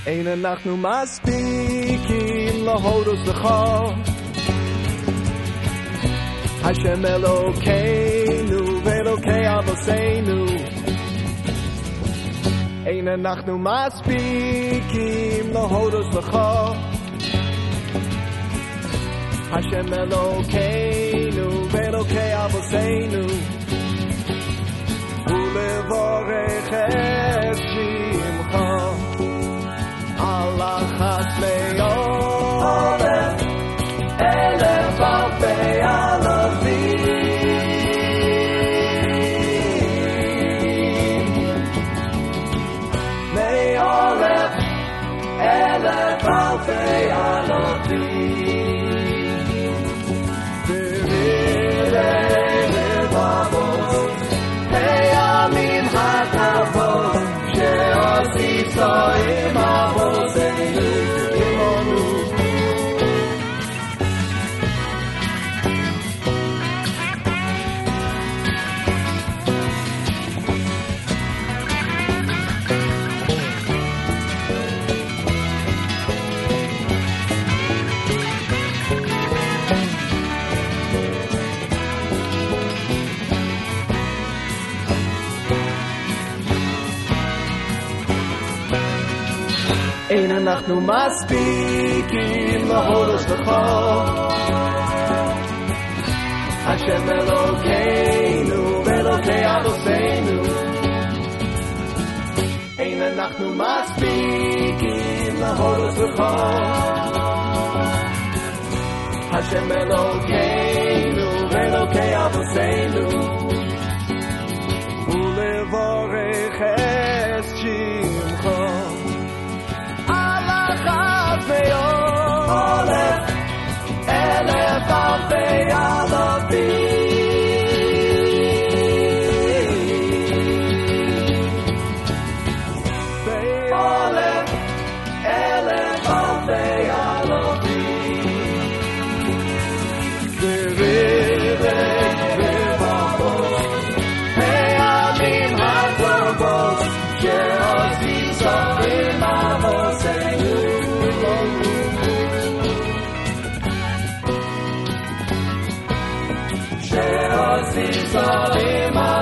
אין אנחנו מספיקים להודות לך השם אלוקינו ואלוקי אבותינו אין אנחנו מספיקים להודות לך השם אלוקינו ואלוקי אבותינו ולברך את שמך על החסדי אלף אלף אלפי אלפים מאלף אלף אלפי אלפים ברירי לבבות הימים הטובות שעשית עם אבותינו עמנו אין אנחנו מספיקים להודות לך השם אלוקינו ואלוקי אבותינו אין אנחנו מספיקים להודות לך השם אלוקינו ואלוקי אבותינו ולברך את שמך אלף אלף אלפי אלפים באלף אלף אלפי אלפים ברירי לבבות הימים הטובות שעשית עם אבותינו שעשית עם